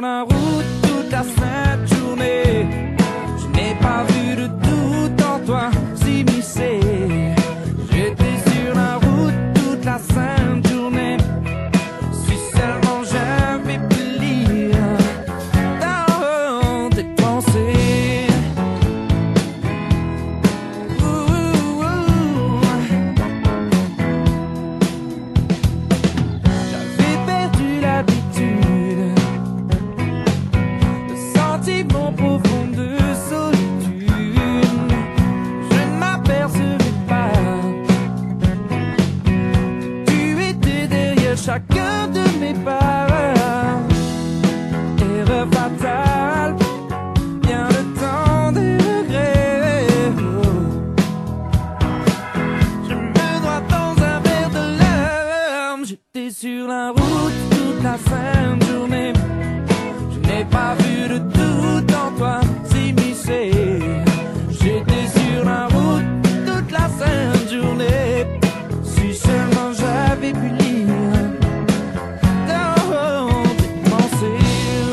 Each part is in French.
sur la route toute la sainte journée. Je n'ai pas vu de doute en toi s'immiscer. J'étais sur la route toute la sainte journée. Si seulement j'avais pu lire dans tes pensées. J'avais perdu l'habitude, le sentiment profond de solitude. Je ne m'apercevais pas que tu étais derrière chacun de mes pas. Erreur fatale, bien le temps des regrets. Je me noie dans un verre de larmes. J'étais sur la route toute la sainte journée. Je n'ai pas vu de doute en toi s'immiscer. J'étais sur la route toute la sainte journée. Si seulement j'avais pu lire dans tes pensées.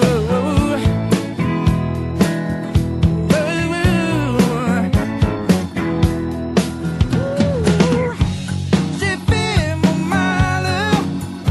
J'ai fait mon malheur.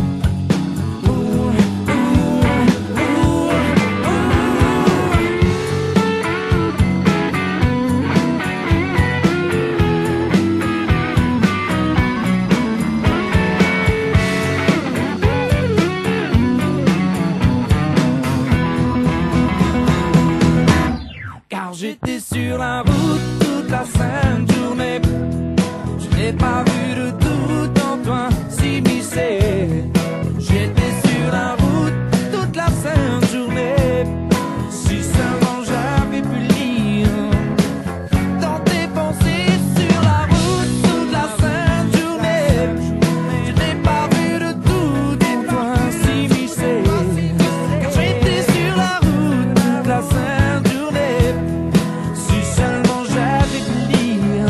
Car j'étais sur la route toute la sainte journée. Je n'ai pas vu de doute en toi s'immiscer. J'étais sur la route toute la sainte journée. Si seulement j'avais pu lire dans tes pensées. Sur la route toute la sainte journée. Je n'ai pas vu de doute en toi s'immiscer. Car j'étais sur la route toute la sainte journée. Si seulement j'avais pu lire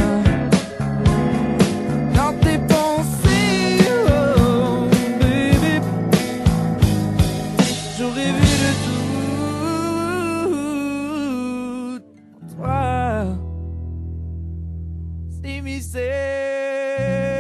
dans tes pensées, oh baby. J'aurais vu de tout en toi s'immiscer.